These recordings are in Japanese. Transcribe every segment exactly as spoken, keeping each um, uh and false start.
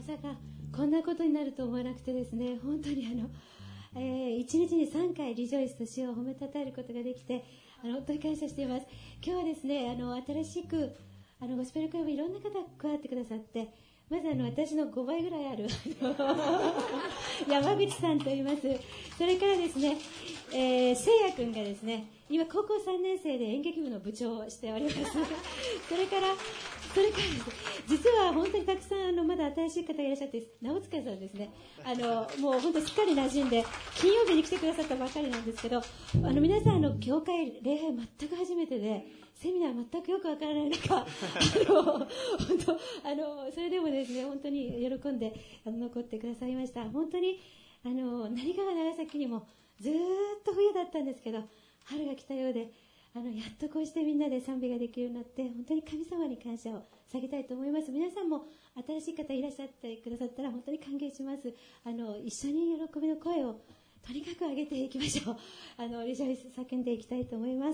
さかこんなことになると思わなくてですね、本当にあの、えー、いちにちにさんかいリジョイスと主を褒めたたえることができて、あの本当に感謝しています。今日はですね、あの新しくあのゴスペルクラブいろんな方が加わってくださって、まずあの私のごばいぐらいある山口さんと言います。それからですね、えー、せいやくんがですね、今高校さんねん生で演劇部の部長をしております。それからそれから実は本当にたくさんあのまだ新しい方がいらっしゃって、直塚さんですね、あのもう本当すっかり馴染んで金曜日に来てくださったばかりなんですけど、あの皆さんあの教会礼拝全く初めてで、セミナー全くよくわからない中、あの本当あのそれでもですね、本当に喜んであの残ってくださいました。本当にあの何かが長崎にもずーっと冬だったんですけど、春が来たようで、あのやっとこうしてみんなで賛美ができるようになって、本当に神様に感謝を下げたいと思います。皆さんも新しい方いらっしゃってくださったら本当に歓迎します。あの一緒に喜びの声をとにかく上げていきましょう。あのリジョイス叫んでいきたいと思います。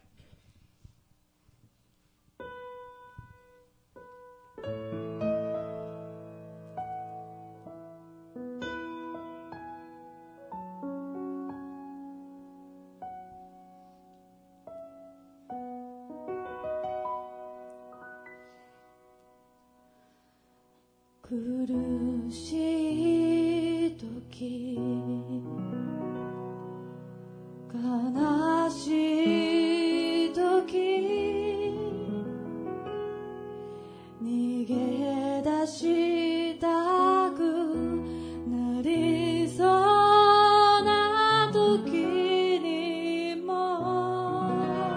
苦しい時、悲しい時、逃げ出したくなりそうな時にも、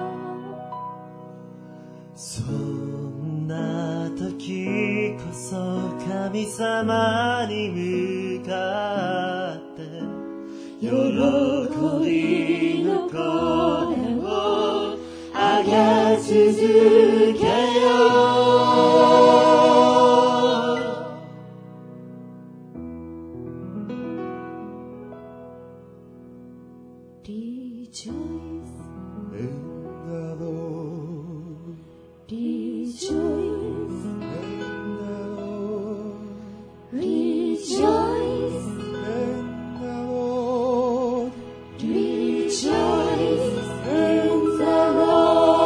そんな時こそ神様に向かって喜びの声を上げ続けよう。 Rejoice in the Lord. Rejoice In the Lord. Rejoice In the Lord. Rejoice in the Lord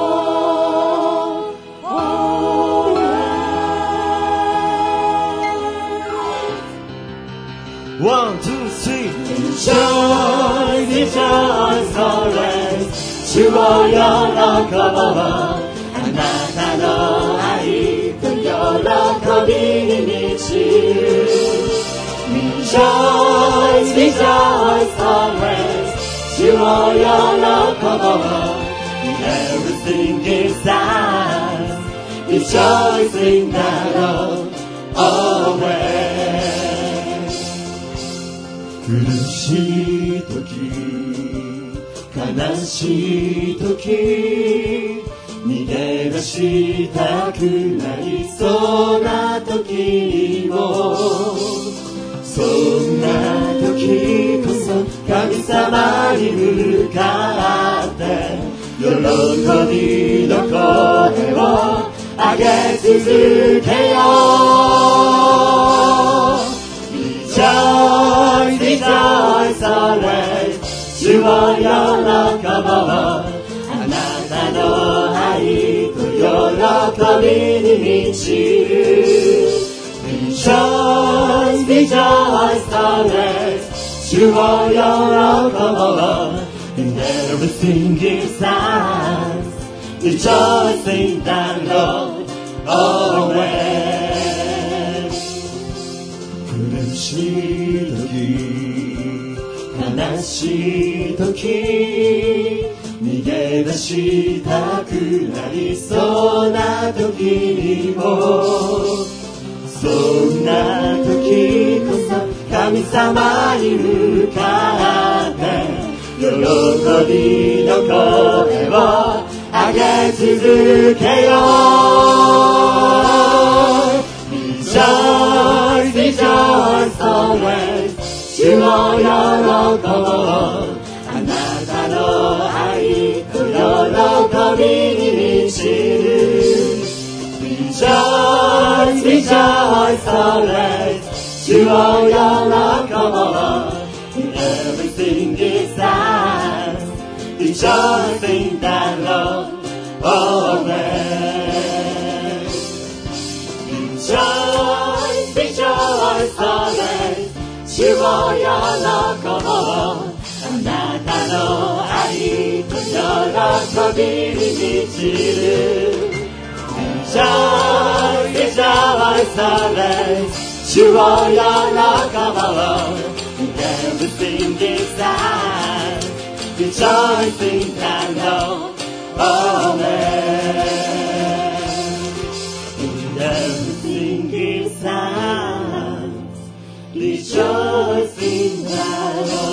always. One, two, three. Rejoice, rejoice always. 主を喜ぼう。あなたの愛と喜びに満ちる。Rejoice, rejoice always. 主を喜ぼう。In everything give thanks. Rejoice in the Lord always. 苦しい時、悲しい時、逃げ出したくなりそうな時にも、そんな時こそ神様に向かって喜びの声を上げ続けよう。Rejoice, rejoice always. 主を喜ぼう。あなたの愛と喜びに満ちる。Rejoice, rejoice always. 主を喜ぼう。In everything give thanks. Rejoice in the Lord always. 苦しい時、悲しい時、逃げ出したくなりそうな時にも、そんな時こそ神様に向かって喜びの声を上げ続けよう。Rejoice, rejoice always. 主を喜ぼう。あなたの愛と喜びに満ちる。Rejoice, rejoice always. 主を喜ぼう Everything is ours Rejoice in the Lord always Rejoice, rejoice always 主を喜ぼうあなたの愛と喜びに満ちる Rejoice, rejoice always 主を喜ぼう Everything is ours Rejoice in the Lord always Everything is ours Rejoice in the Lord